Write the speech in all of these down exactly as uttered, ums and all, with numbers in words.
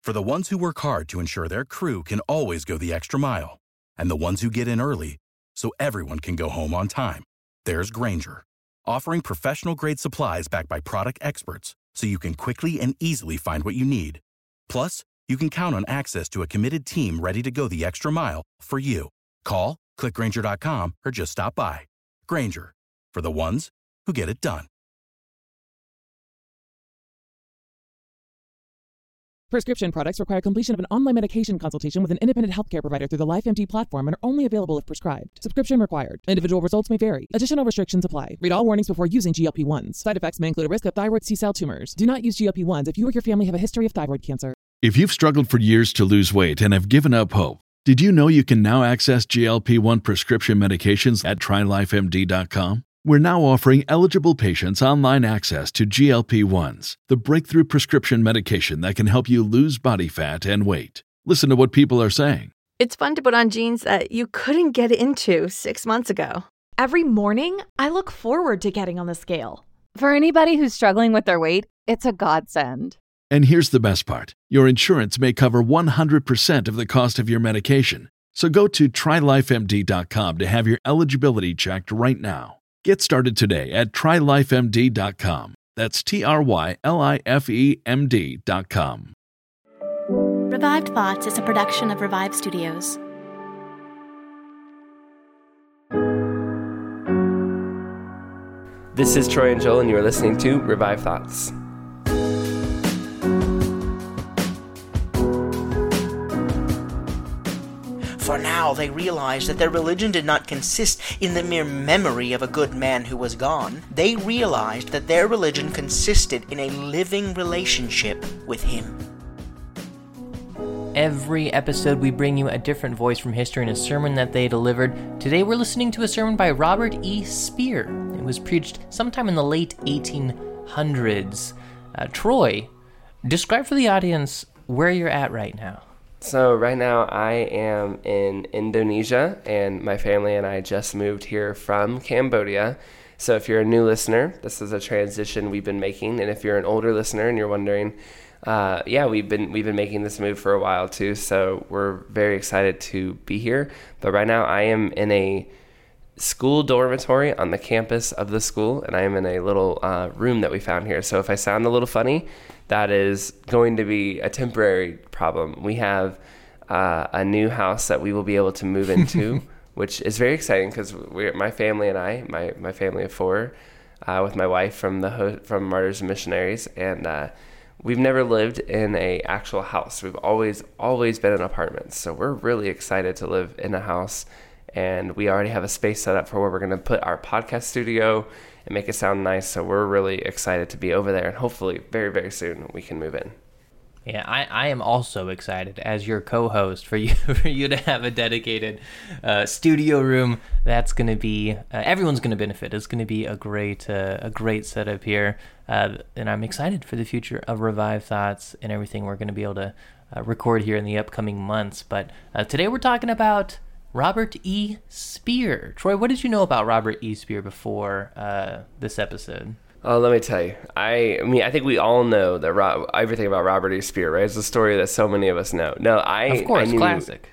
For the ones who work hard to ensure their crew can always go the extra mile, and the ones who get in early so everyone can go home on time, there's Grainger, offering professional-grade supplies backed by product experts so you can quickly and easily find what you need. Plus, you can count on access to a committed team ready to go the extra mile for you. Call, click Grainger dot com, or just stop by. Grainger, for the ones who get it done. Prescription products require completion of an online medication consultation with an independent healthcare provider through the LifeMD platform and are only available if prescribed. Subscription required. Individual results may vary. Additional restrictions apply. Read all warnings before using G L P one s. Side effects may include a risk of thyroid C-cell tumors. Do not use G L P one s if you or your family have a history of thyroid cancer. If you've struggled for years to lose weight and have given up hope, did you know you can now access G L P one prescription medications at try life M D dot com? We're now offering eligible patients online access to G L P one s, the breakthrough prescription medication that can help you lose body fat and weight. Listen to what people are saying. It's fun to put on jeans that you couldn't get into six months ago. Every morning, I look forward to getting on the scale. For anybody who's struggling with their weight, it's a godsend. And here's the best part. Your insurance may cover one hundred percent of the cost of your medication. So go to try life M D dot com to have your eligibility checked right now. Get started today at try life M D dot com. That's T R Y L I F E M D dot com. Revived Thoughts is a production of Revive Studios. This is Troy and Joel, and you are listening to Revive Thoughts. For now they realized that their religion did not consist in the mere memory of a good man who was gone. They realized that their religion consisted in a living relationship with him. Every episode we bring you a different voice from history and a sermon that they delivered. Today we're listening to a sermon by Robert E. Speer. It was preached sometime in the late eighteen hundreds. Uh, Troy, describe for the audience where you're at right now. So right now I am in Indonesia, and my family and I just moved here from Cambodia. So if you're a new listener, this is a transition we've been making. And if you're an older listener and you're wondering, uh, yeah, we've been we've been making this move for a while too. So we're very excited to be here. But right now I am in a school dormitory on the campus of the school, and I am in a little uh, room that we found here. So if I sound a little funny, that is going to be a temporary problem. We have uh, a new house that we will be able to move into, which is very exciting because we're my family and I, my, my family of four, uh, with my wife from the ho- from Martyrs and Missionaries, and uh, we've never lived in a actual house. We've always always been in apartments, so we're really excited to live in a house, and we already have a space set up for where we're going to put our podcast studio and make it sound nice. So we're really excited to be over there, and hopefully very, very soon we can move in. Yeah, I, I am also excited as your co-host for you for you to have a dedicated uh, studio room. That's going to be uh, everyone's going to benefit. It's going to be a great uh, a great setup here, uh, and I'm excited for the future of Revive Thoughts and everything we're going to be able to uh, record here in the upcoming months. But uh, today we're talking about Robert E. Speer. Troy, what did you know about Robert E. Speer before uh, this episode? Oh, let me tell you. I, I mean, I think we all know that Rob, everything about Robert E. Speer, right? It's a story that so many of us know. No, I, of course, I knew, classic.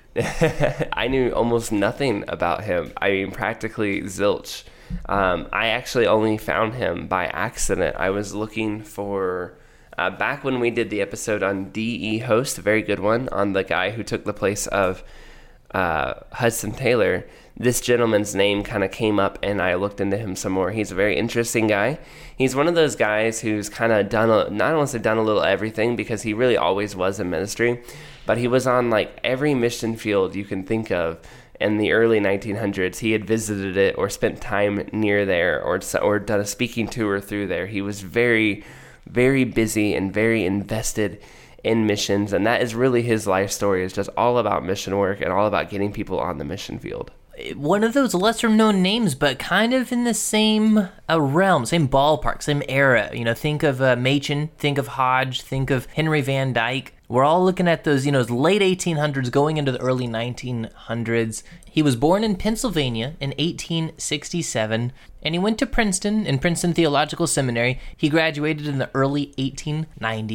I knew almost nothing about him. I mean, practically zilch. Um, I actually only found him by accident. I was looking for uh, back when we did the episode on D E. Host, a very good one, on the guy who took the place of Uh, Hudson Taylor. This gentleman's name kind of came up, and I looked into him some more. He's a very interesting guy. He's one of those guys who's kind of done a, not only done a little everything, because he really always was in ministry, but he was on like every mission field you can think of in the early nineteen hundreds. He had visited it or spent time near there, or or done a speaking tour through there. He was very, very busy and very invested in missions, and that is really his life story. Is just all about mission work and all about getting people on the mission field. One of those lesser known names, but kind of in the same uh, realm, same ballpark, same era. You know, think of uh, Machen, think of Hodge, think of Henry Van Dyke. We're all looking at those, you know, late eighteen hundreds going into the early nineteen hundreds. He was born in Pennsylvania in eighteen sixty-seven, and he went to Princeton and Princeton Theological Seminary. He graduated in the early eighteen nineties.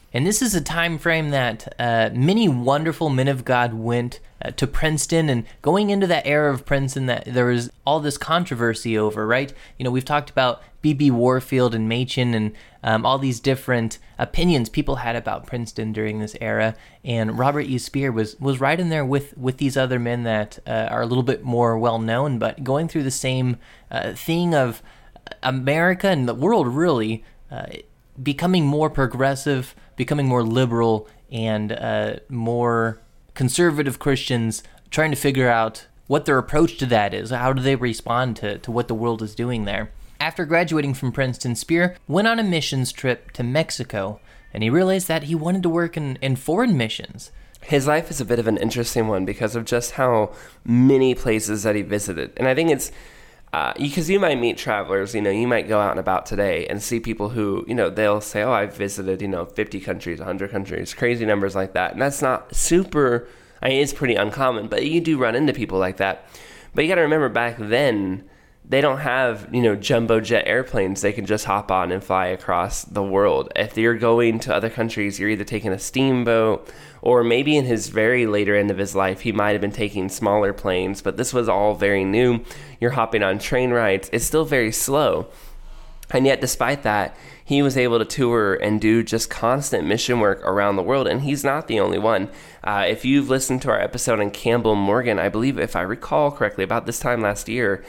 And this is a time frame that uh, many wonderful men of God went uh, to Princeton, and going into that era of Princeton that there was all this controversy over, right? You know, we've talked about B B Warfield and Machen and um, all these different opinions people had about Princeton during this era, and Robert E. Speer was was right in there with, with these other men that uh, are a little bit more well-known, but going through the same uh, thing of America and the world really uh, becoming more progressive, becoming more liberal, and uh, more conservative Christians trying to figure out what their approach to that is. How do they respond to, to what the world is doing there? After graduating from Princeton, Speer went on a missions trip to Mexico, and he realized that he wanted to work in, in foreign missions. His life is a bit of an interesting one because of just how many places that he visited. And I think it's Uh, because you might meet travelers, you know, you might go out and about today and see people who, you know, they'll say, oh, I've visited, you know, fifty countries, one hundred countries, crazy numbers like that. And that's not super, I mean, it's pretty uncommon, but you do run into people like that. But you got to remember back then, they don't have, you know, jumbo jet airplanes they can just hop on and fly across the world. If you're going to other countries, you're either taking a steamboat, or maybe in his very later end of his life, he might have been taking smaller planes, but this was all very new. You're hopping on train rides. It's still very slow. And yet, despite that, he was able to tour and do just constant mission work around the world, and he's not the only one. Uh, if you've listened to our episode on Campbell Morgan, I believe, if I recall correctly, about this time last year,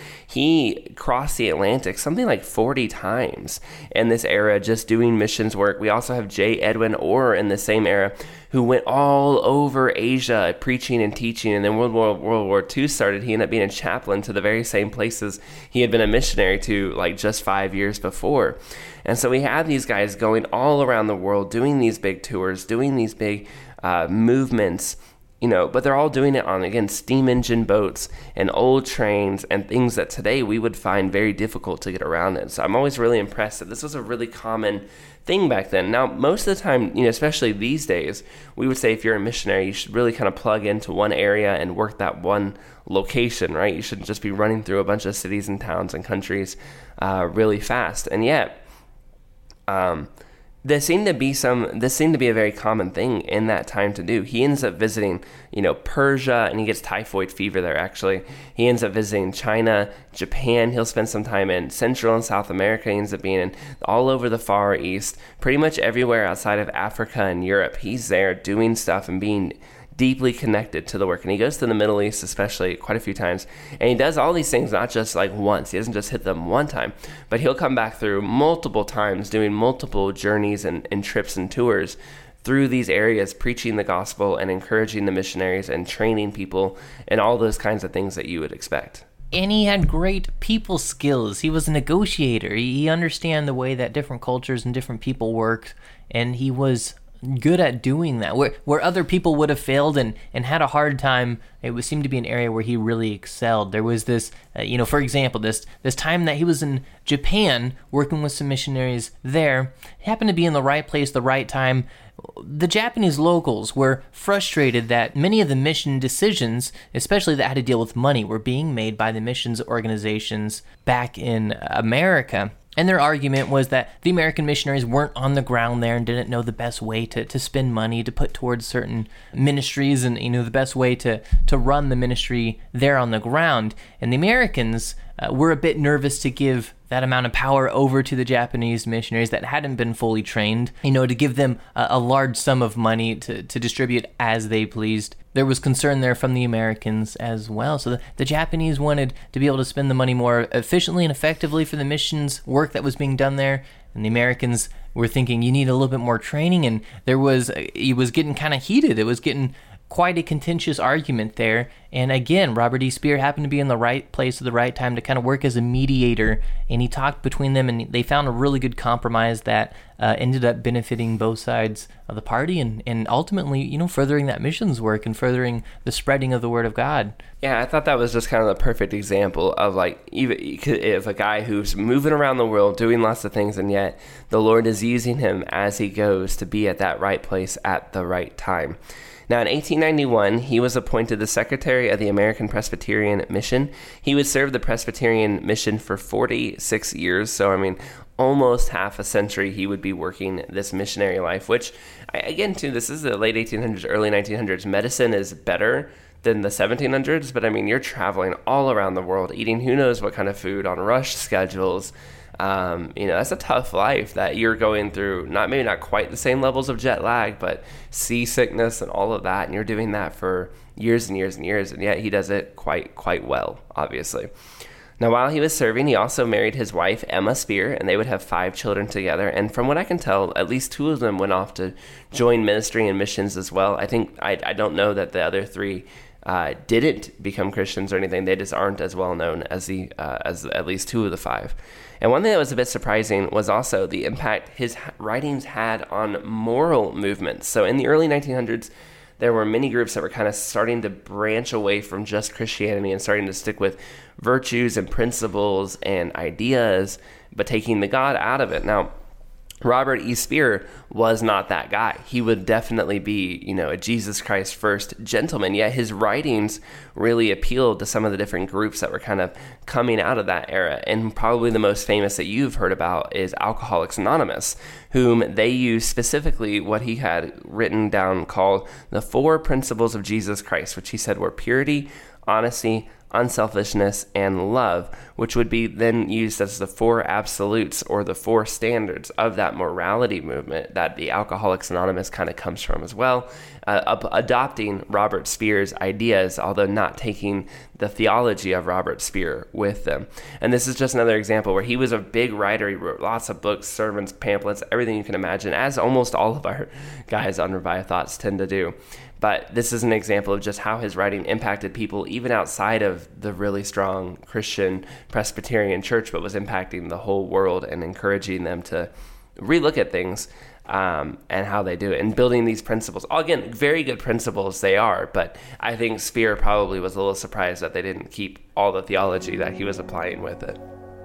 he crossed the Atlantic something like forty times in this era just doing missions work. We also have J. Edwin Orr in the same era, who went all over Asia preaching and teaching, and then World War, World War Two started. He ended up being a chaplain to the very same places he had been a missionary to like just five years before. And so we have these guys going all around the world, doing these big tours, doing these big uh, movements, you know, but they're all doing it on, again, steam engine boats and old trains and things that today we would find very difficult to get around in. So I'm always really impressed that this was a really common thing back then. Now, most of the time, you know, especially these days, we would say if you're a missionary, you should really kind of plug into one area and work that one location, right? You shouldn't just be running through a bunch of cities and towns and countries uh, really fast. And yet, um, there seemed to be some, this seemed to be a very common thing in that time to do. He ends up visiting, you know, Persia, and he gets typhoid fever there, actually. He ends up visiting China, Japan. He'll spend some time in Central and South America. He ends up being in all over the Far East, pretty much everywhere outside of Africa and Europe. He's there doing stuff and being deeply connected to the work. And he goes to the Middle East, especially, quite a few times. And he does all these things not just like once. He doesn't just hit them one time, but he'll come back through multiple times, doing multiple journeys and, and trips and tours through these areas, preaching the gospel and encouraging the missionaries and training people and all those kinds of things that you would expect. And he had great people skills. He was a negotiator. He understood the way that different cultures and different people worked, and he was good at doing that. Where where other people would have failed and, and had a hard time, it would seem to be an area where he really excelled. There was this, uh, you know, for example, this this time that he was in Japan working with some missionaries there. He happened to be in the right place, the right time. The Japanese locals were frustrated that many of the mission decisions, especially that had to deal with money, were being made by the missions organizations back in America. And their argument was that the American missionaries weren't on the ground there and didn't know the best way to, to spend money to put towards certain ministries and, you know, the best way to, to run the ministry there on the ground. And the Americans uh, were a bit nervous to give that amount of power over to the Japanese missionaries that hadn't been fully trained, you know, to give them a, a large sum of money to, to distribute as they pleased. There was concern there from the Americans as well. So the, the Japanese wanted to be able to spend the money more efficiently and effectively for the missions work that was being done there. And the Americans were thinking, you need a little bit more training. And there was, it was getting kind of heated. It was getting quite a contentious argument there. And again, Robert E. Speer happened to be in the right place at the right time to kind of work as a mediator, and he talked between them, and they found a really good compromise that uh, ended up benefiting both sides of the party, and, and ultimately, you know, furthering that missions work and furthering the spreading of the word of God. Yeah, I thought that was just kind of the perfect example of like, even if a guy who's moving around the world doing lots of things, and yet the Lord is using him as he goes to be at that right place at the right time. Now, in eighteen ninety-one, he was appointed the Secretary secretary of the American Presbyterian Mission. He would serve the Presbyterian Mission for forty-six years. So, I mean, almost half a century he would be working this missionary life, which, again, too, this is the late eighteen hundreds, early nineteen hundreds. Medicine is better than the seventeen hundreds, but I mean, you're traveling all around the world, eating who knows what kind of food on rush schedules. Um, you know, that's a tough life that you're going through, not maybe not quite the same levels of jet lag, but seasickness and all of that. And you're doing that for years and years and years. And yet he does it quite, quite well, obviously. Now, while he was serving, he also married his wife, Emma Spear, and they would have five children together. And from what I can tell, at least two of them went off to join ministry and missions as well. I think, I, I don't know that the other three uh, didn't become Christians or anything. They just aren't as well known as the uh, as at least two of the five. And one thing that was a bit surprising was also the impact his writings had on moral movements. So in the early nineteen hundreds, there were many groups that were kind of starting to branch away from just Christianity and starting to stick with virtues and principles and ideas, but taking the God out of it. Now, Robert E. Speer was not that guy. He would definitely be, you know, a Jesus Christ first gentleman, yet his writings really appealed to some of the different groups that were kind of coming out of that era. And probably the most famous that you've heard about is Alcoholics Anonymous, whom they used specifically what he had written down called the Four Principles of Jesus Christ, which he said were purity, honesty, unselfishness, and love, which would be then used as the four absolutes or the four standards of that morality movement that the Alcoholics Anonymous kind of comes from as well, uh, up, adopting Robert Speer's ideas, although not taking the theology of Robert Speer with them. And this is just another example where he was a big writer. He wrote lots of books, sermons, pamphlets, everything you can imagine, as almost all of our guys on Revive Thoughts tend to do. But this is an example of just how his writing impacted people even outside of the really strong Christian Presbyterian church, but was impacting the whole world and encouraging them to relook at things um, and how they do it and building these principles. Again, very good principles they are, but I think Speer probably was a little surprised that they didn't keep all the theology that he was applying with it.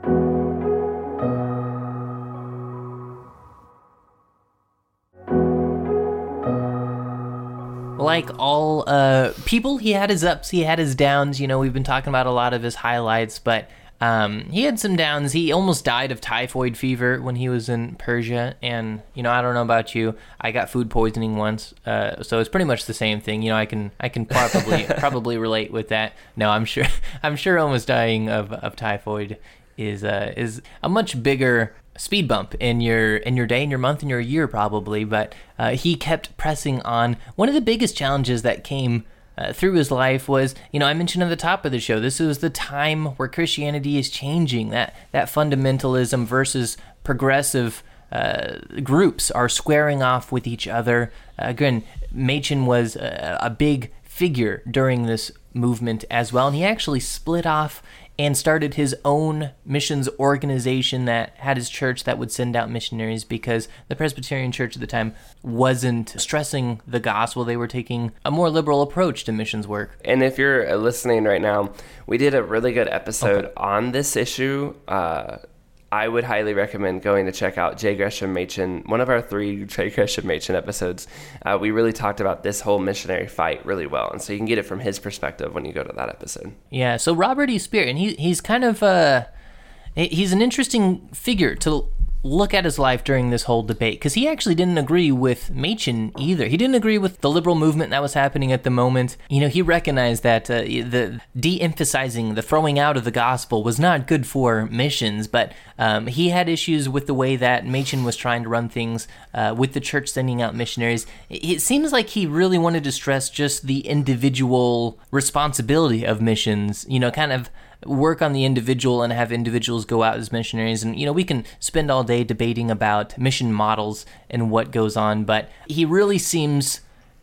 Like all uh, people, he had his ups, he had his downs. You know, we've been talking about a lot of his highlights, but um, he had some downs. He almost died of typhoid fever when he was in Persia. And, you know, I don't know about you. I got food poisoning once, uh, so it's pretty much the same thing. You know, I can I can probably probably relate with that. No, I'm sure I'm sure almost dying of, of typhoid is uh, is a much bigger speed bump in your in your day, in your month, in your year probably, but uh, he kept pressing on. One of the biggest challenges that came uh, through his life was, you know, I mentioned at the top of the show, this was the time where Christianity is changing, that that fundamentalism versus progressive uh, groups are squaring off with each other. Uh, again, Machen was a, a big figure during this movement as well, and he actually split off and started his own missions organization that had his church that would send out missionaries because the Presbyterian church at the time wasn't stressing the gospel. They were taking a more liberal approach to missions work. And if you're listening right now, we did a really good episode okay. on this issue. Uh, I would highly recommend going to check out J. Gresham Machen, one of our three J. Gresham Machen episodes. Uh, we really talked about this whole missionary fight really well, and so you can get it from his perspective when you go to that episode. Yeah, so Robert E. Speer, and he he's kind of uh, he's an interesting figure to look at his life during this whole debate, because he actually didn't agree with Machen either. He didn't agree with the liberal movement that was happening at the moment. You know, he recognized that uh, the de-emphasizing, the throwing out of the gospel was not good for missions, but um, he had issues with the way that Machen was trying to run things uh, with the church sending out missionaries. It seems like he really wanted to stress just the individual responsibility of missions, you know, kind of work on the individual and have individuals go out as missionaries. And, you know, we can spend all day debating about mission models and what goes on, but he really seems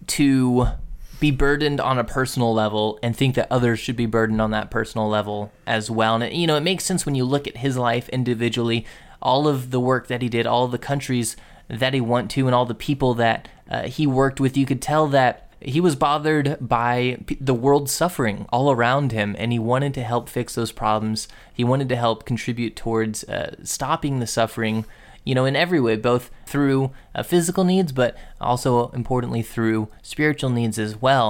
to be burdened on a personal level and think that others should be burdened on that personal level as well. And, it, you know, it makes sense when you look at his life individually, all of the work that he did, all of the countries that he went to, and all the people that uh, he worked with. You could tell that he was bothered by the world suffering all around him, and he wanted to help fix those problems. He wanted to help contribute towards uh, stopping the suffering, you know, in every way, both through uh, physical needs, but also, importantly, through spiritual needs as well.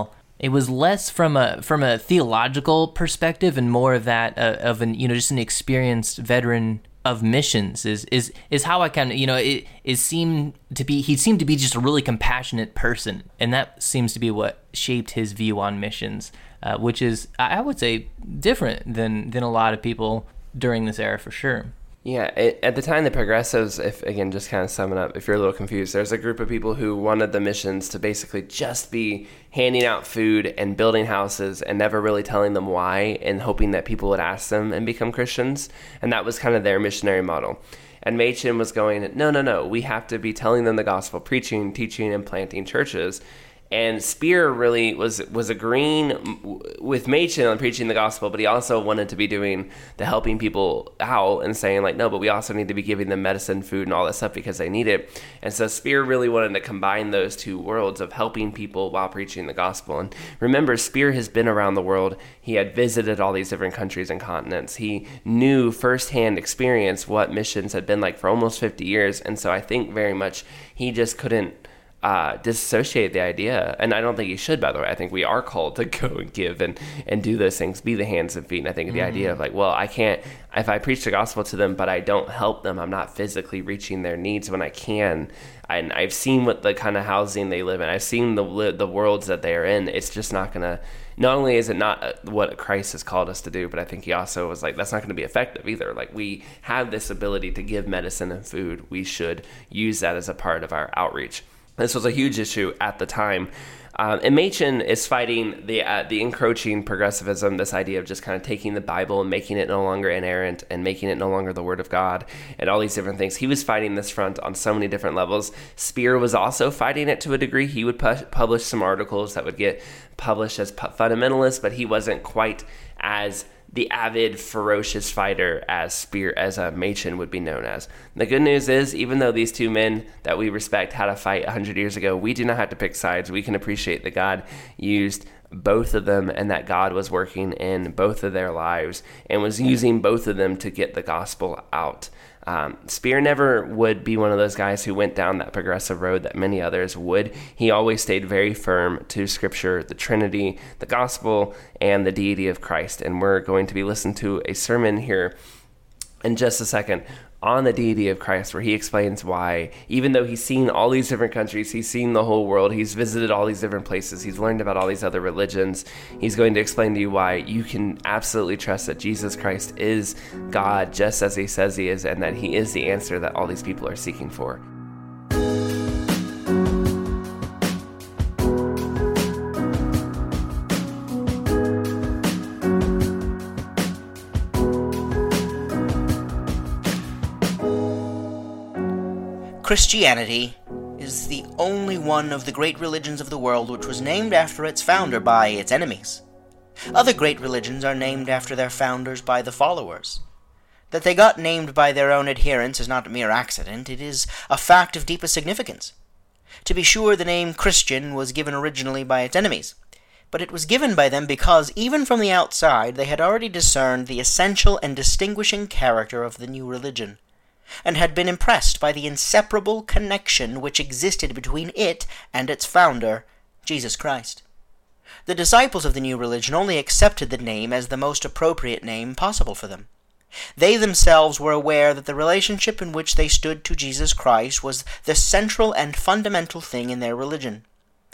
it was less from a from a theological perspective and more of that uh, of an you know just an experienced veteran of missions is is is how I kind of you know it is seemed to be he seemed to be just a really compassionate person, and that seems to be what shaped his view on missions, uh, which is I would say different than than a lot of people during this era for sure. Yeah, it, at the time, the progressives, if again, just kind of sum it up, if you're a little confused, there's a group of people who wanted the missions to basically just be handing out food and building houses and never really telling them why, and hoping that people would ask them and become Christians. And that was kind of their missionary model. And Machen was going, no, no, no, we have to be telling them the gospel, preaching, teaching, and planting churches. And Speer really was was agreeing with Machen on preaching the gospel, but he also wanted to be doing the helping people out and saying like, no, but we also need to be giving them medicine, food, and all that stuff because they need it. And so Speer really wanted to combine those two worlds of helping people while preaching the gospel. And remember, Speer has been around the world. He had visited all these different countries and continents. He knew firsthand experience what missions had been like for almost fifty years. And so I think very much he just couldn't Uh, disassociate the idea, and I don't think you should, by the way. I think we are called to go and give and, and do those things, be the hands and feet. And I think mm-hmm. the idea of like, well, I can't, if I preach the gospel to them, but I don't help them, I'm not physically reaching their needs when I can. And I've seen what the kind of housing they live in. I've seen the the worlds that they are in. It's just not going to, not only is it not what Christ has called us to do, but I think he also was like, that's not going to be effective either. Like, we have this ability to give medicine and food. We should use that as a part of our outreach. This was a huge issue at the time. Um, and Machen is fighting the uh, the encroaching progressivism, this idea of just kind of taking the Bible and making it no longer inerrant and making it no longer the Word of God and all these different things. He was fighting this front on so many different levels. Speer was also fighting it to a degree. He would pu- publish some articles that would get published as pu- fundamentalists, but he wasn't quite as the avid, ferocious fighter as Speer, as a Machen would be known as. The good news is, even though these two men that we respect had a fight one hundred years ago, we do not have to pick sides. We can appreciate that God used both of them and that God was working in both of their lives and was using both of them to get the gospel out. Um, Speer never would be one of those guys who went down that progressive road that many others would. He always stayed very firm to Scripture, the Trinity, the gospel, and the deity of Christ. And we're going to be listening to a sermon here in just a second on the deity of Christ, where he explains why, even though he's seen all these different countries, he's seen the whole world, he's visited all these different places, he's learned about all these other religions, he's going to explain to you why you can absolutely trust that Jesus Christ is God, just as he says he is, and that he is the answer that all these people are seeking for. Christianity is the only one of the great religions of the world which was named after its founder by its enemies. Other great religions are named after their founders by the followers. That they got named by their own adherents is not a mere accident, it is a fact of deepest significance. To be sure, the name Christian was given originally by its enemies, but it was given by them because, even from the outside, they had already discerned the essential and distinguishing character of the new religion, and had been impressed by the inseparable connection which existed between it and its founder, Jesus Christ. The disciples of the new religion only accepted the name as the most appropriate name possible for them. They themselves were aware that the relationship in which they stood to Jesus Christ was the central and fundamental thing in their religion.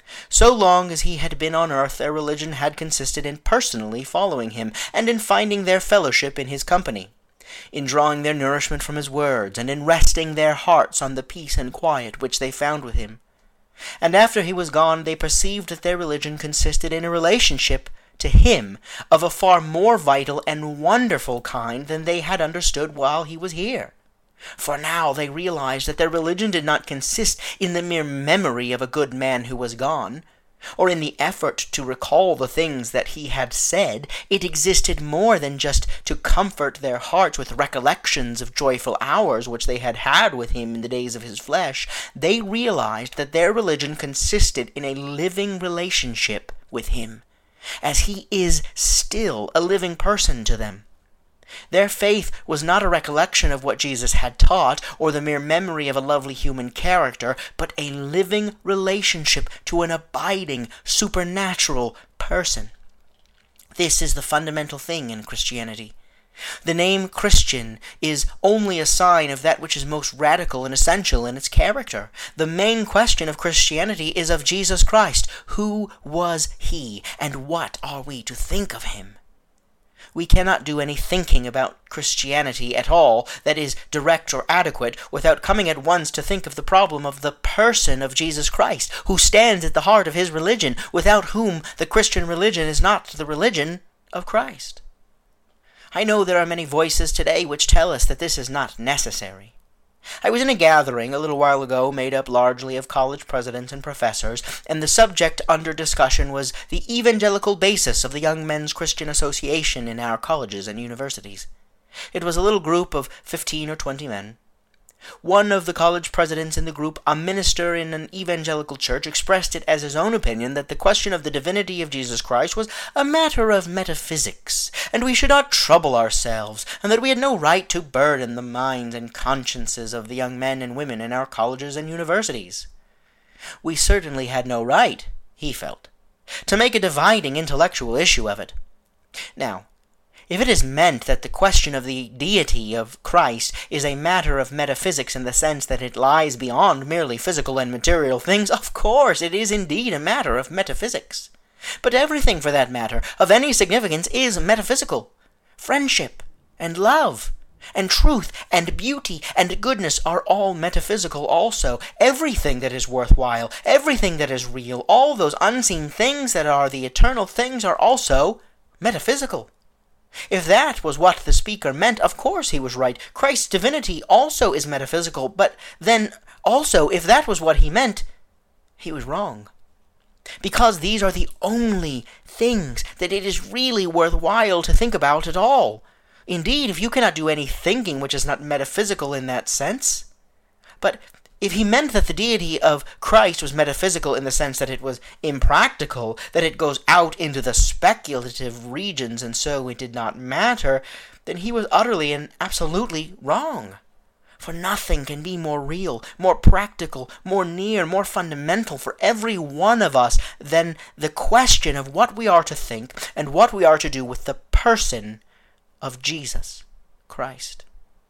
So long as he had been on earth, their religion had consisted in personally following him, and in finding their fellowship in his company, in drawing their nourishment from his words, and in resting their hearts on the peace and quiet which they found with him. And after he was gone, they perceived that their religion consisted in a relationship to him of a far more vital and wonderful kind than they had understood while he was here. For now they realized that their religion did not consist in the mere memory of a good man who was gone, or in the effort to recall the things that he had said. It existed more than just to comfort their hearts with recollections of joyful hours which they had had with him in the days of his flesh. They realized that their religion consisted in a living relationship with him, as he is still a living person to them. Their faith was not a recollection of what Jesus had taught, or the mere memory of a lovely human character, but a living relationship to an abiding, supernatural, person. This is the fundamental thing in Christianity. The name Christian is only a sign of that which is most radical and essential in its character. The main question of Christianity is of Jesus Christ. Who was he, and what are we to think of him? We cannot do any thinking about Christianity at all that is direct or adequate without coming at once to think of the problem of the person of Jesus Christ, who stands at the heart of his religion, without whom the Christian religion is not the religion of Christ. I know there are many voices today which tell us that this is not necessary. I was in a gathering a little while ago made up largely of college presidents and professors, and the subject under discussion was the evangelical basis of the Young Men's Christian Association in our colleges and universities. It was a little group of fifteen or twenty men. One of the college presidents in the group, a minister in an evangelical church, expressed it as his own opinion that the question of the divinity of Jesus Christ was a matter of metaphysics, and we should not trouble ourselves, and that we had no right to burden the minds and consciences of the young men and women in our colleges and universities. We certainly had no right, he felt, to make a dividing intellectual issue of it. Now, if it is meant that the question of the deity of Christ is a matter of metaphysics in the sense that it lies beyond merely physical and material things, of course it is indeed a matter of metaphysics. But everything, for that matter, of any significance is metaphysical. Friendship, and love, and truth, and beauty, and goodness are all metaphysical also. Everything that is worthwhile, everything that is real, all those unseen things that are the eternal things are also metaphysical. If that was what the speaker meant, of course he was right. Christ's divinity also is metaphysical, but then also, if that was what he meant, he was wrong. Because these are the only things that it is really worthwhile to think about at all. Indeed, if you cannot do any thinking which is not metaphysical in that sense. But if he meant that the deity of Christ was metaphysical in the sense that it was impractical, that it goes out into the speculative regions and so it did not matter, then he was utterly and absolutely wrong. For nothing can be more real, more practical, more near, more fundamental for every one of us than the question of what we are to think and what we are to do with the person of Jesus Christ.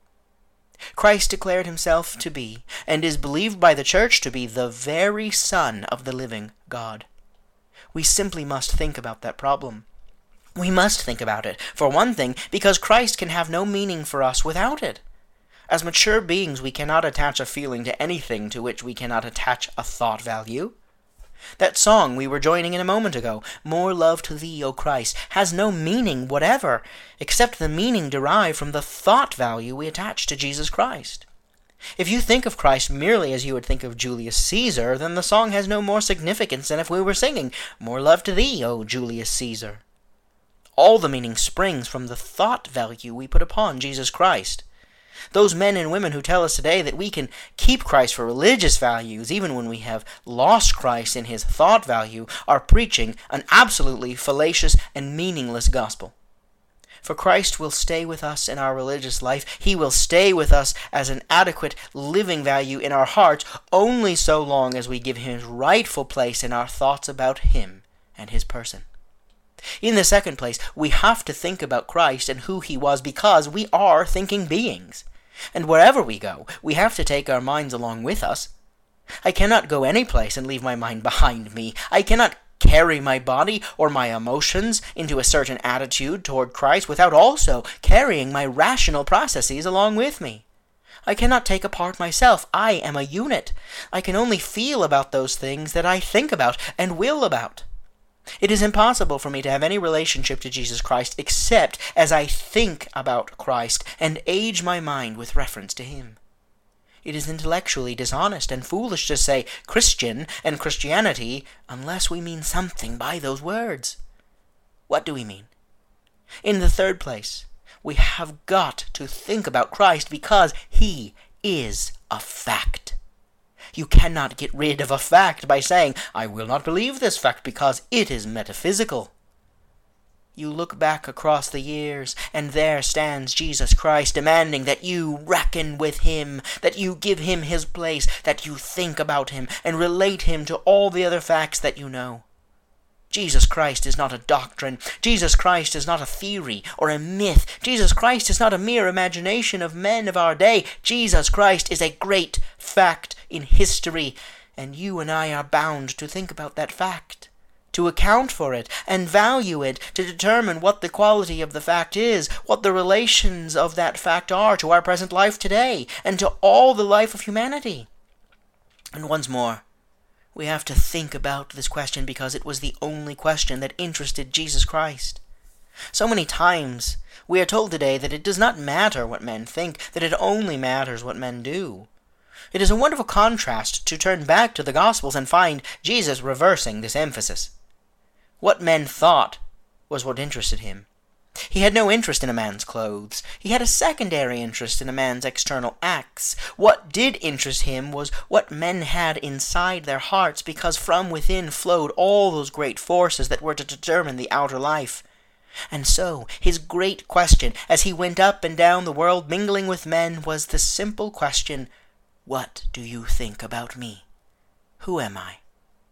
Christ declared himself to be, and is believed by the church to be, the very Son of the living God. We simply must think about that problem. We must think about it, for one thing, because Christ can have no meaning for us without it. As mature beings, we cannot attach a feeling to anything to which we cannot attach a thought value. That song we were joining in a moment ago, More Love to Thee, O Christ, has no meaning whatever, except the meaning derived from the thought value we attach to Jesus Christ. If you think of Christ merely as you would think of Julius Caesar, then the song has no more significance than if we were singing, More Love to Thee, O Julius Caesar. All the meaning springs from the thought value we put upon Jesus Christ. Those men and women who tell us today that we can keep Christ for religious values even when we have lost Christ in his thought value are preaching an absolutely fallacious and meaningless gospel. For Christ will stay with us in our religious life. He will stay with us as an adequate living value in our hearts only so long as we give him his rightful place in our thoughts about him and his person. In the second place, we have to think about Christ and who he was because we are thinking beings. And wherever we go, we have to take our minds along with us. I cannot go any place and leave my mind behind me. I cannot carry my body or my emotions into a certain attitude toward Christ without also carrying my rational processes along with me. I cannot take apart myself. I am a unit. I can only feel about those things that I think about and will about. It is impossible for me to have any relationship to Jesus Christ except as I think about Christ and age my mind with reference to him. It is intellectually dishonest and foolish to say Christian and Christianity unless we mean something by those words. What do we mean? In the third place, we have got to think about Christ because he is a fact. You cannot get rid of a fact by saying, I will not believe this fact because it is metaphysical. You look back across the years, and there stands Jesus Christ demanding that you reckon with him, that you give him his place, that you think about him, and relate him to all the other facts that you know. Jesus Christ is not a doctrine. Jesus Christ is not a theory or a myth. Jesus Christ is not a mere imagination of men of our day. Jesus Christ is a great fact in history, and you and I are bound to think about that fact, to account for it and value it, to determine what the quality of the fact is, what the relations of that fact are to our present life today, and to all the life of humanity. And once more, we have to think about this question because it was the only question that interested Jesus Christ. So many times we are told today that it does not matter what men think, that it only matters what men do. It is a wonderful contrast to turn back to the Gospels and find Jesus reversing this emphasis. What men thought was what interested him. He had no interest in a man's clothes. He had a secondary interest in a man's external acts. What did interest him was what men had inside their hearts, because from within flowed all those great forces that were to determine the outer life. And so, his great question, as he went up and down the world mingling with men, was the simple question, "What do you think about me? Who am I?"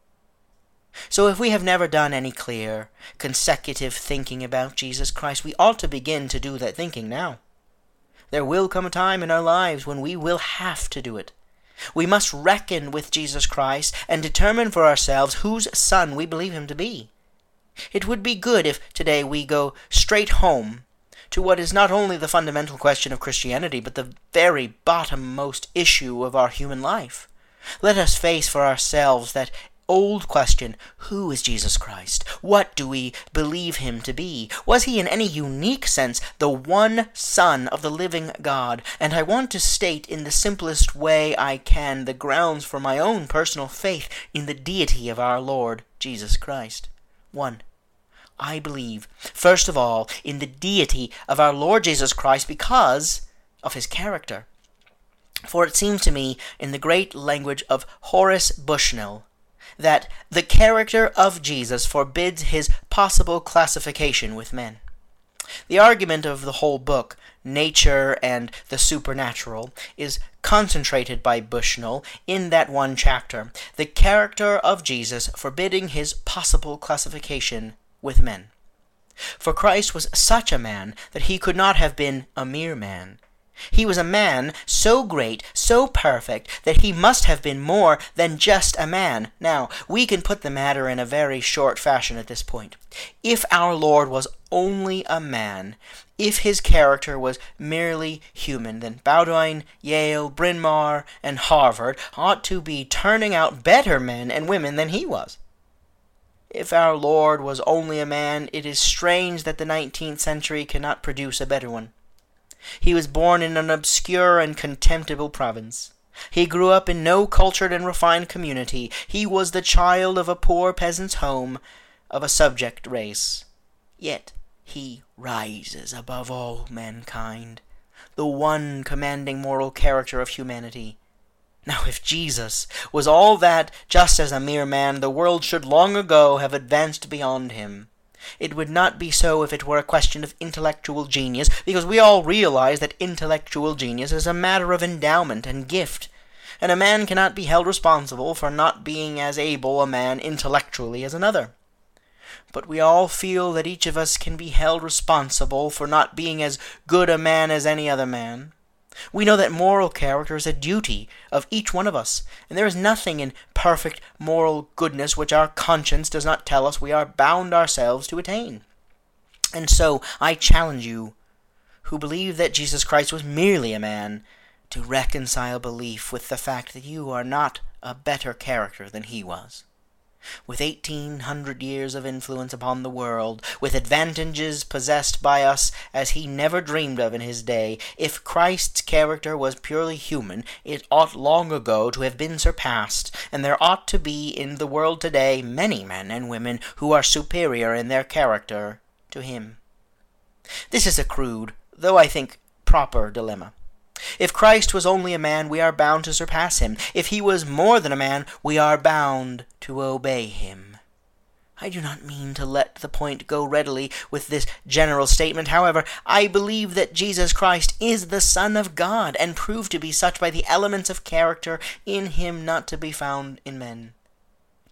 So if we have never done any clear, consecutive thinking about Jesus Christ, we ought to begin to do that thinking now. There will come a time in our lives when we will have to do it. We must reckon with Jesus Christ and determine for ourselves whose son we believe him to be. It would be good if today we go straight home to what is not only the fundamental question of Christianity, but the very bottommost issue of our human life. Let us face for ourselves that old question, who is Jesus Christ? What do we believe him to be? Was he in any unique sense the one Son of the living God? And I want to state in the simplest way I can the grounds for my own personal faith in the deity of our Lord Jesus Christ. One, I believe, first of all, in the deity of our Lord Jesus Christ because of his character. For it seems to me, in the great language of Horace Bushnell, that the character of Jesus forbids his possible classification with men. The argument of the whole book, Nature and the Supernatural, is concentrated by Bushnell in that one chapter, the character of Jesus forbidding his possible classification with men. For Christ was such a man that he could not have been a mere man. He was a man so great, so perfect, that he must have been more than just a man. Now, we can put the matter in a very short fashion at this point. If our Lord was only a man, if his character was merely human, then Bowdoin, Yale, Bryn Mawr, and Harvard ought to be turning out better men and women than he was. If our Lord was only a man, it is strange that the nineteenth century cannot produce a better one. He was born in an obscure and contemptible province. He grew up in no cultured and refined community. He was the child of a poor peasant's home, of a subject race. Yet he rises above all mankind, the one commanding moral character of humanity. Now, if Jesus was all that just as a mere man, the world should long ago have advanced beyond him. It would not be so if it were a question of intellectual genius, because we all realize that intellectual genius is a matter of endowment and gift, and a man cannot be held responsible for not being as able a man intellectually as another. But we all feel that each of us can be held responsible for not being as good a man as any other man. We know that moral character is a duty of each one of us, and there is nothing in perfect moral goodness which our conscience does not tell us we are bound ourselves to attain. And so I challenge you, who believe that Jesus Christ was merely a man, to reconcile belief with the fact that you are not a better character than he was. With eighteen hundred years of influence upon the world, with advantages possessed by us as he never dreamed of in his day, if Christ's character was purely human, it ought long ago to have been surpassed, and there ought to be in the world today many men and women who are superior in their character to him. This is a crude, though I think proper dilemma. If Christ was only a man, we are bound to surpass him. If he was more than a man, we are bound to obey him. I do not mean to let the point go readily with this general statement. However, I believe that Jesus Christ is the Son of God, and proved to be such by the elements of character in him not to be found in men.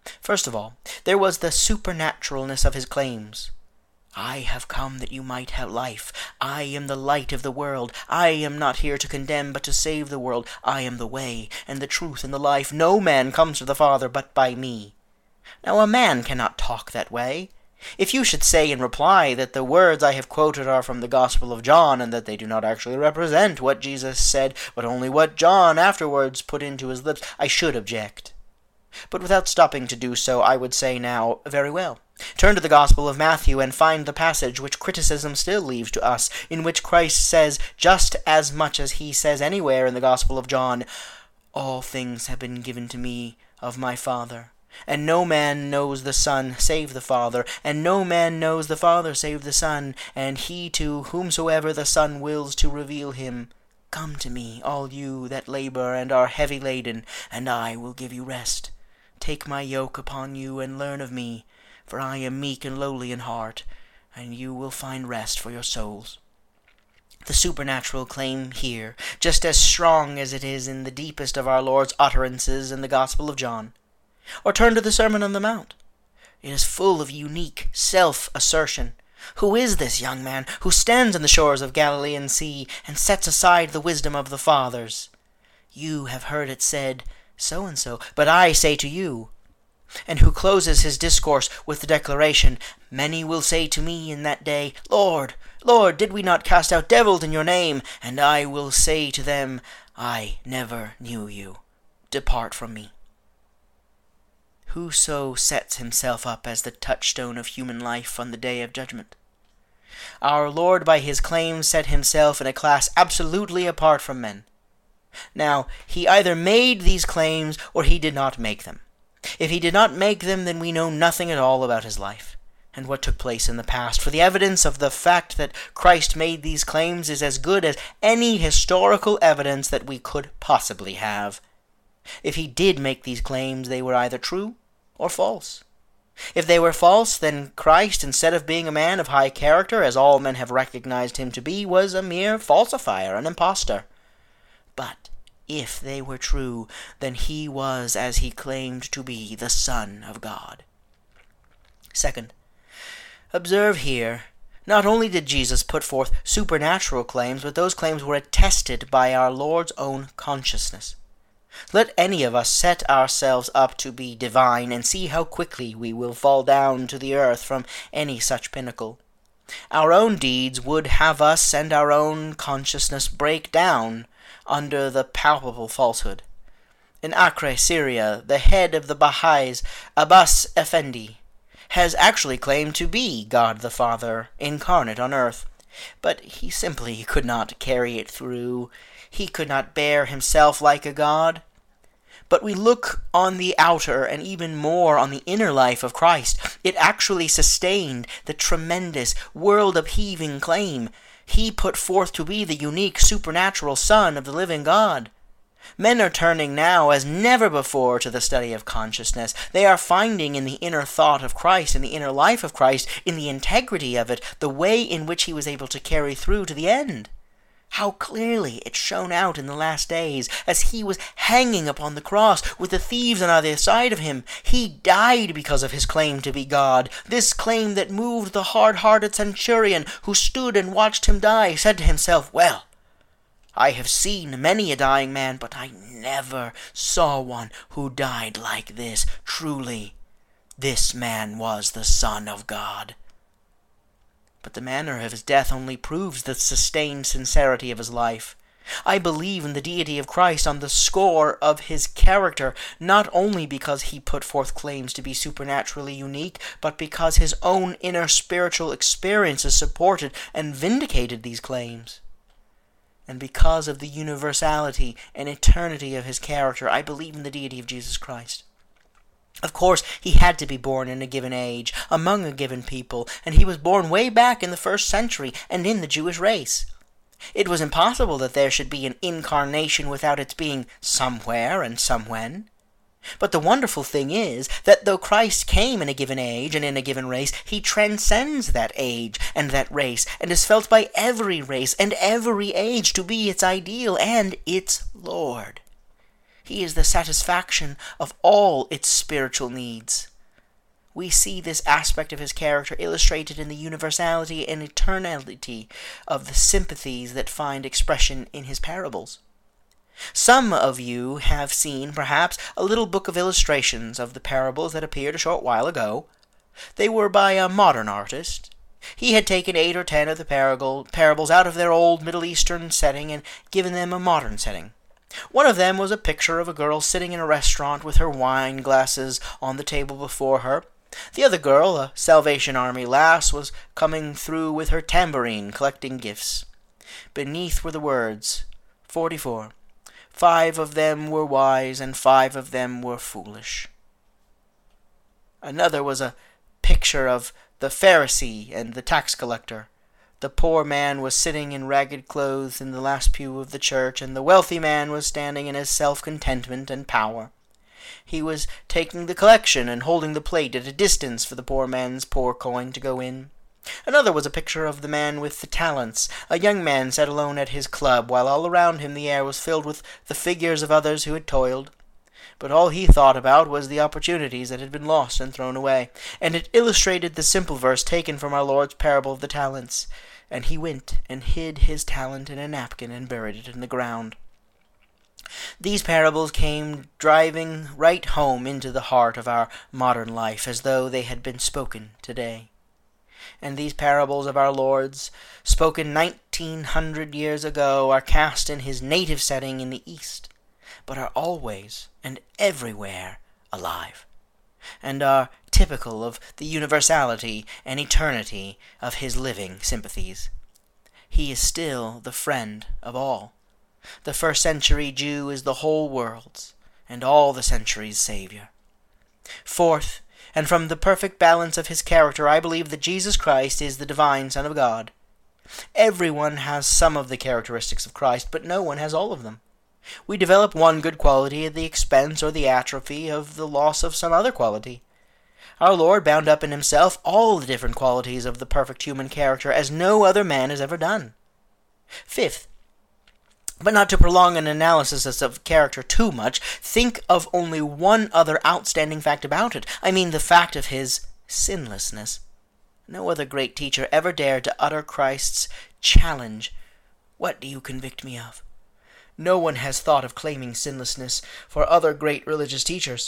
First of all, there was the supernaturalness of his claims. I have come that you might have life. I am the light of the world. I am not here to condemn, but to save the world. I am the way, and the truth, and the life. No man comes to the Father but by me. Now a man cannot talk that way. If you should say in reply that the words I have quoted are from the Gospel of John, and that they do not actually represent what Jesus said, but only what John afterwards put into his lips, I should object. But without stopping to do so, I would say now, very well. Turn to the Gospel of Matthew and find the passage which criticism still leaves to us, in which Christ says, just as much as he says anywhere in the Gospel of John, all things have been given to me of my Father. And no man knows the Son save the Father, and no man knows the Father save the Son, and he to whomsoever the Son wills to reveal him. Come to me, all you that labor and are heavy laden, and I will give you rest. Take my yoke upon you and learn of me, for I am meek and lowly in heart, and you will find rest for your souls. The supernatural claim here, just as strong as it is in the deepest of our Lord's utterances in the Gospel of John. Or turn to the Sermon on the Mount. It is full of unique self-assertion. Who is this young man who stands on the shores of Galilean sea and sets aside the wisdom of the fathers? You have heard it said, so-and-so, but I say to you. And who closes his discourse with the declaration, Many will say to me in that day, Lord, Lord, did we not cast out devils in your name? And I will say to them, I never knew you. Depart from me. Whoso sets himself up as the touchstone of human life on the day of judgment? Our Lord by his claims set himself in a class absolutely apart from men. Now, he either made these claims or he did not make them. If he did not make them, then we know nothing at all about his life and what took place in the past, for the evidence of the fact that Christ made these claims is as good as any historical evidence that we could possibly have. If he did make these claims, they were either true or false. If they were false, then Christ, instead of being a man of high character, as all men have recognized him to be, was a mere falsifier, an impostor. But if they were true, then he was, as he claimed to be, the Son of God. Second, observe here, not only did Jesus put forth supernatural claims, but those claims were attested by our Lord's own consciousness. Let any of us set ourselves up to be divine, and see how quickly we will fall down to the earth from any such pinnacle. Our own deeds would have us and our own consciousness break down under the palpable falsehood. In Acre, Syria, the head of the Baha'is, Abbas Effendi, has actually claimed to be God the Father incarnate on earth, but he simply could not carry it through. He could not bear himself like a god. But we look on the outer and even more on the inner life of Christ. It actually sustained the tremendous, world-upheaving claim he put forth to be the unique supernatural Son of the living God. Men are turning now as never before to the study of consciousness. They are finding in the inner thought of Christ, in the inner life of Christ, in the integrity of it, the way in which he was able to carry through to the end. How clearly it shone out in the last days, as he was hanging upon the cross with the thieves on either side of him. He died because of his claim to be God. This claim that moved the hard-hearted centurion who stood and watched him die said to himself, Well, I have seen many a dying man, but I never saw one who died like this. Truly, this man was the Son of God. But the manner of his death only proves the sustained sincerity of his life. I believe in the deity of Christ on the score of his character, not only because he put forth claims to be supernaturally unique, but because his own inner spiritual experiences supported and vindicated these claims. And because of the universality and eternity of his character, I believe in the deity of Jesus Christ. Of course, he had to be born in a given age, among a given people, and he was born way back in the first century and in the Jewish race. It was impossible that there should be an incarnation without its being somewhere and somewhen. But the wonderful thing is that though Christ came in a given age and in a given race, he transcends that age and that race, and is felt by every race and every age to be its ideal and its Lord. He is the satisfaction of all its spiritual needs. We see this aspect of his character illustrated in the universality and eternality of the sympathies that find expression in his parables. Some of you have seen, perhaps, a little book of illustrations of the parables that appeared a short while ago. They were by a modern artist. He had taken eight or ten of the parables out of their old Middle Eastern setting and given them a modern setting. One of them was a picture of a girl sitting in a restaurant with her wine glasses on the table before her. The other girl, a Salvation Army lass, was coming through with her tambourine collecting gifts. Beneath were the words, forty-four. Five of them were wise, and five of them were foolish. Another was a picture of the Pharisee and the tax collector. The poor man was sitting in ragged clothes in the last pew of the church, and the wealthy man was standing in his self-contentment and power. He was taking the collection and holding the plate at a distance for the poor man's poor coin to go in. Another was a picture of the man with the talents. A young man sat alone at his club, while all around him the air was filled with the figures of others who had toiled. But all he thought about was the opportunities that had been lost and thrown away, and it illustrated the simple verse taken from our Lord's parable of the talents. And he went and hid his talent in a napkin and buried it in the ground. These parables came driving right home into the heart of our modern life, as though they had been spoken today. And these parables of our Lord's, spoken nineteen hundred years ago, are cast in his native setting in the East, but are always and everywhere alive, and are typical of the universality and eternity of his living sympathies. He is still the friend of all. The first century Jew is the whole world's, and all the centuries' Savior. Fourth, and from the perfect balance of his character, I believe that Jesus Christ is the divine Son of God. Everyone has some of the characteristics of Christ, but no one has all of them. We develop one good quality at the expense or the atrophy of the loss of some other quality. Our Lord bound up in himself all the different qualities of the perfect human character, as no other man has ever done. Fifth, but not to prolong an analysis of character too much, think of only one other outstanding fact about it. I mean the fact of his sinlessness. No other great teacher ever dared to utter Christ's challenge, "What do you convict me of?" No one has thought of claiming sinlessness for other great religious teachers.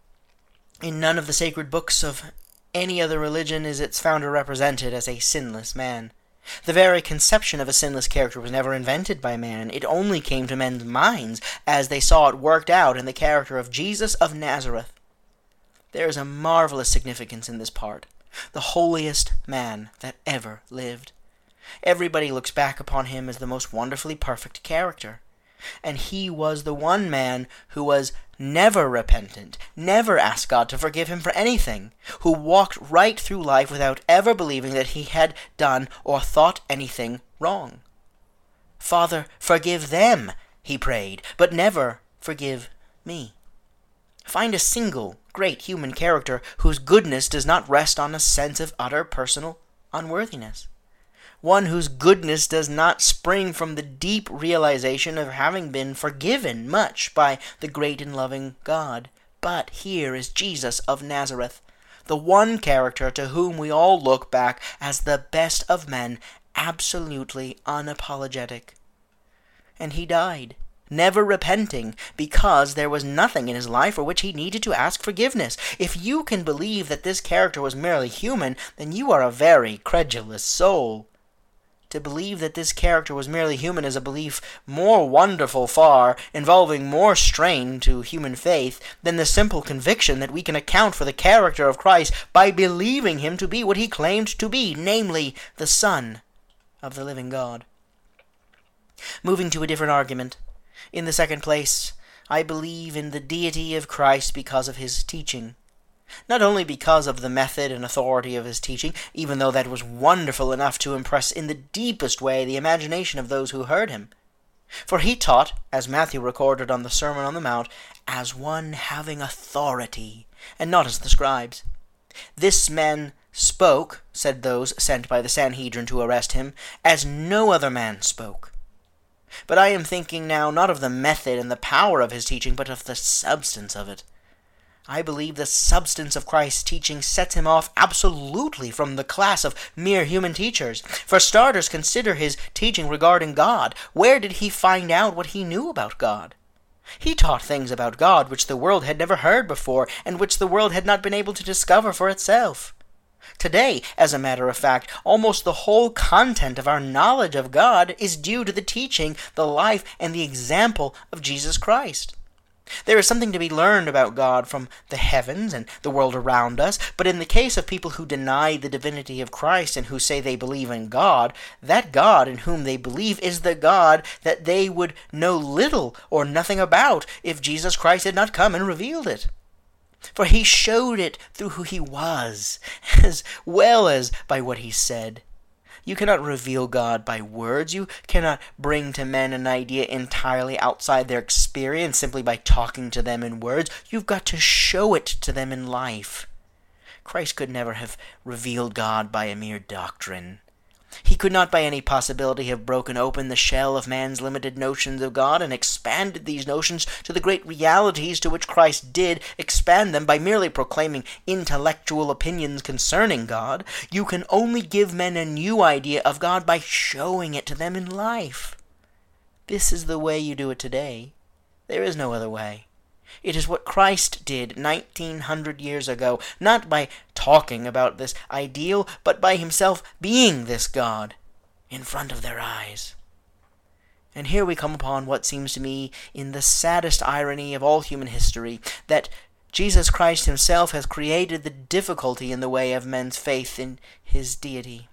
In none of the sacred books of any other religion is its founder represented as a sinless man. The very conception of a sinless character was never invented by man. It only came to men's minds as they saw it worked out in the character of Jesus of Nazareth. There is a marvelous significance in this part. The holiest man that ever lived. Everybody looks back upon him as the most wonderfully perfect character. And he was the one man who was never repentant, never asked God to forgive him for anything, who walked right through life without ever believing that he had done or thought anything wrong. "Father, forgive them," he prayed, but never forgive me. Find a single great human character whose goodness does not rest on a sense of utter personal unworthiness. One whose goodness does not spring from the deep realization of having been forgiven much by the great and loving God. But here is Jesus of Nazareth, the one character to whom we all look back as the best of men, absolutely unapologetic. And he died, never repenting, because there was nothing in his life for which he needed to ask forgiveness. If you can believe that this character was merely human, then you are a very credulous soul. To believe that this character was merely human is a belief more wonderful far, involving more strain to human faith, than the simple conviction that we can account for the character of Christ by believing him to be what he claimed to be, namely, the Son of the living God. Moving to a different argument. In the second place, I believe in the deity of Christ because of his teaching. Not only because of the method and authority of his teaching, even though that was wonderful enough to impress in the deepest way the imagination of those who heard him. For he taught, as Matthew recorded on the Sermon on the Mount, as one having authority, and not as the scribes. This man spoke, said those sent by the Sanhedrin to arrest him, as no other man spoke. But I am thinking now not of the method and the power of his teaching, but of the substance of it. I believe the substance of Christ's teaching sets him off absolutely from the class of mere human teachers. For starters, consider his teaching regarding God. Where did he find out what he knew about God? He taught things about God which the world had never heard before, and which the world had not been able to discover for itself. Today, as a matter of fact, almost the whole content of our knowledge of God is due to the teaching, the life, and the example of Jesus Christ. There is something to be learned about God from the heavens and the world around us, but in the case of people who deny the divinity of Christ and who say they believe in God, that God in whom they believe is the God that they would know little or nothing about if Jesus Christ had not come and revealed it. For he showed it through who he was, as well as by what he said. You cannot reveal God by words. You cannot bring to men an idea entirely outside their experience simply by talking to them in words. You've got to show it to them in life. Christ could never have revealed God by a mere doctrine. He could not by any possibility have broken open the shell of man's limited notions of God and expanded these notions to the great realities to which Christ did expand them by merely proclaiming intellectual opinions concerning God. You can only give men a new idea of God by showing it to them in life. This is the way you do it today. There is no other way. It is what Christ did nineteen hundred years ago, not by talking about this ideal, but by himself being this God in front of their eyes. And here we come upon what seems to me in the saddest irony of all human history, that Jesus Christ himself has created the difficulty in the way of men's faith in his deity.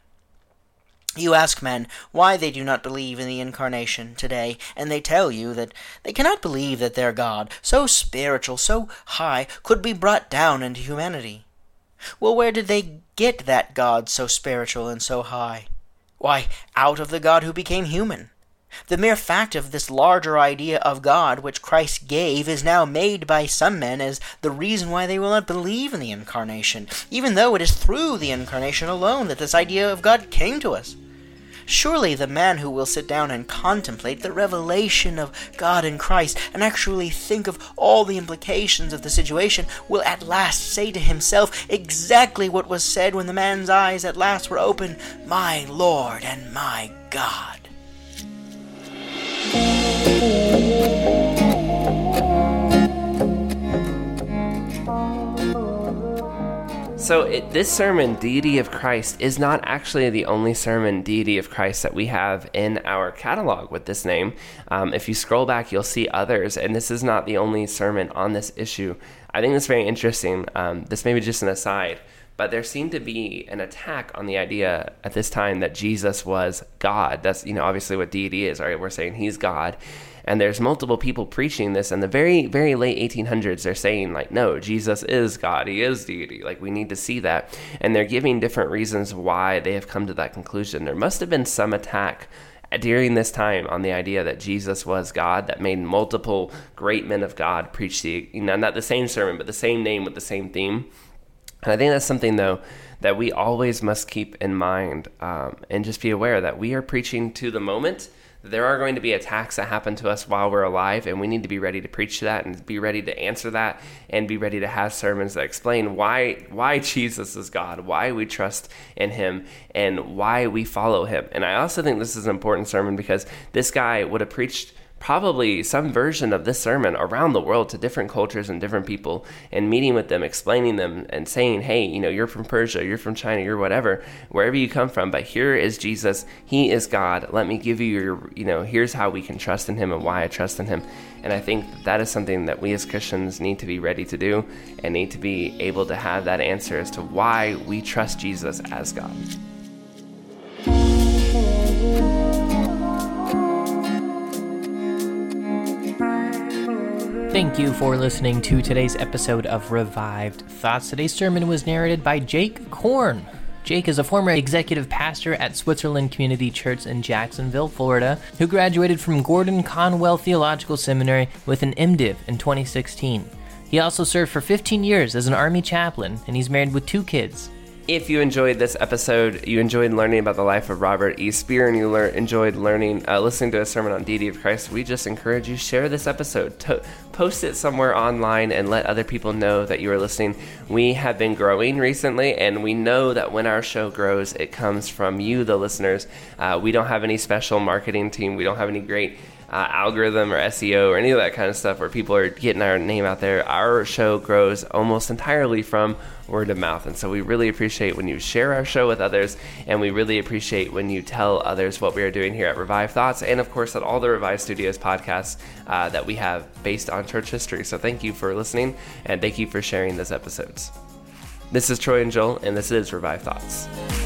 You ask men why they do not believe in the incarnation today, and they tell you that they cannot believe that their God, so spiritual, so high, could be brought down into humanity. Well, where did they get that God so spiritual and so high? Why, out of the God who became human. The mere fact of this larger idea of God which Christ gave is now made by some men as the reason why they will not believe in the incarnation, even though it is through the incarnation alone that this idea of God came to us. Surely the man who will sit down and contemplate the revelation of God in Christ and actually think of all the implications of the situation will at last say to himself exactly what was said when the man's eyes at last were opened, "My Lord and my God." So it, this sermon, Deity of Christ, is not actually the only sermon, Deity of Christ, that we have in our catalog with this name. Um, if you scroll back, you'll see others, and this is not the only sermon on this issue. I think that's very interesting. Um, this may be just an aside, but there seemed to be an attack on the idea at this time that Jesus was God. That's, you know, obviously what deity is, right? We're saying he's God. And there's multiple people preaching this. In the very, very late eighteen hundreds, they're saying, like, no, Jesus is God. He is deity. Like, we need to see that. And they're giving different reasons why they have come to that conclusion. There must have been some attack during this time on the idea that Jesus was God that made multiple great men of God preach the, you know, not the same sermon, but the same name with the same theme. And I think that's something, though, that we always must keep in mind um, and just be aware that we are preaching to the moment. There are going to be attacks that happen to us while we're alive, and we need to be ready to preach to that and be ready to answer that and be ready to have sermons that explain why why Jesus is God, why we trust in him, and why we follow him. And I also think this is an important sermon because this guy would have preached probably some version of this sermon around the world to different cultures and different people, and meeting with them, explaining them, and saying, hey, you know, you're from Persia, you're from China, you're whatever, wherever you come from, but here is Jesus, he is God. Let me give you your, you know, here's how we can trust in him and why I trust in him. And I think that, that is something that we as Christians need to be ready to do and need to be able to have that answer as to why we trust Jesus as God. Thank you for listening to today's episode of Revived Thoughts. Today's sermon was narrated by Jake Korn. Jake is a former executive pastor at Switzerland Community Church in Jacksonville, Florida, who graduated from Gordon Conwell Theological Seminary with an MDiv in twenty sixteen. He also served for fifteen years as an Army chaplain, and he's married with two kids. If you enjoyed this episode, you enjoyed learning about the life of Robert E. Speer, and you lear- enjoyed learning, uh, listening to a sermon on deity of Christ, we just encourage you, share this episode. To- post it somewhere online and let other people know that you are listening. We have been growing recently, and we know that when our show grows, it comes from you, the listeners. Uh, we don't have any special marketing team. We don't have any great Uh, algorithm or S E O or any of that kind of stuff where people are getting our name out there. Our show grows almost entirely from word of mouth, and so we really appreciate when you share our show with others, and we really appreciate when you tell others what we are doing here at Revive Thoughts, and of course at all the Revive Studios podcasts uh, that we have based on church history. So thank you for listening, and thank you for sharing these episodes. This is Troy and Joel, and this is Revive Thoughts.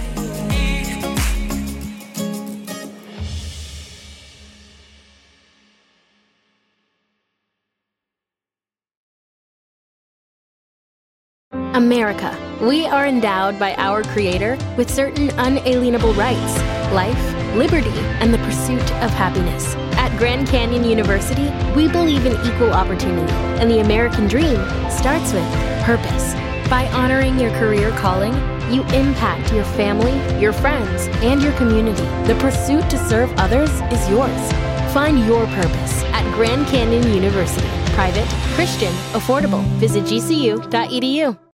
America. We are endowed by our Creator with certain unalienable rights: life, liberty, and the pursuit of happiness. At Grand Canyon University, we believe in equal opportunity, and the American dream starts with purpose. By honoring your career calling, you impact your family, your friends, and your community. The pursuit to serve others is yours. Find your purpose at Grand Canyon University. Private, Christian, affordable. Visit G C U dot E D U.